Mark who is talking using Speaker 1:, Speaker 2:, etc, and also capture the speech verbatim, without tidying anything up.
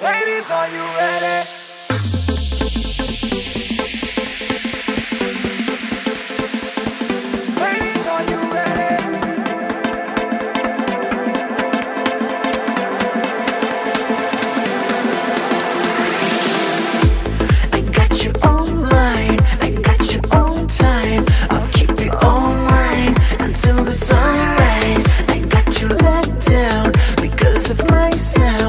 Speaker 1: Ladies, are you ready? Ladies, are you ready?
Speaker 2: I got you online, I got you on time. I'll keep you all mine until the sunrise. I got you let down because of myself.